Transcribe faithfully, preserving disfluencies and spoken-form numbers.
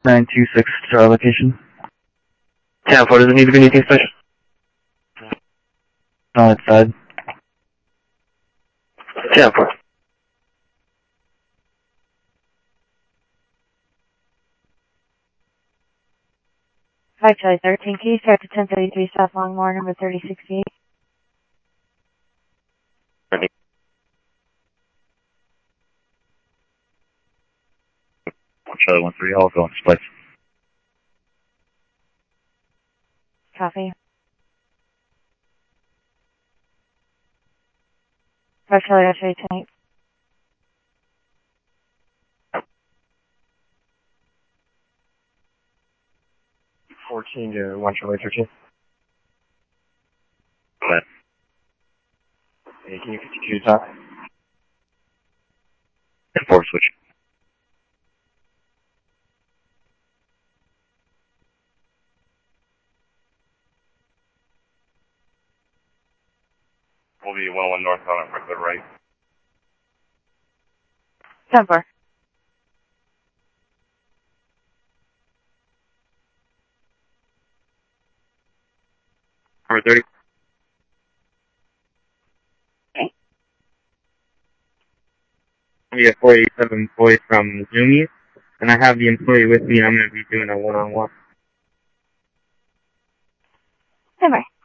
nine two six to our location. ten four, does it need to be anything special? On its side. ten four. Hi, Charlie thirteen. Can you start to ten thirty-three South Longmore, number thirty sixty-eight? Charlie one three, all going to place. Copy. Hi, Charlie, I'll show you tonight. fourteen to one Charlie thirteen. What? Hey, can you fifty-two to top? ten four, switch. We'll be one one north on it, regular right. ten four. Number thirty. Okay. We have four eighty-seven employees from Zoomies, and I have the employee with me, and I'm going to be doing a one-on-one. ten four.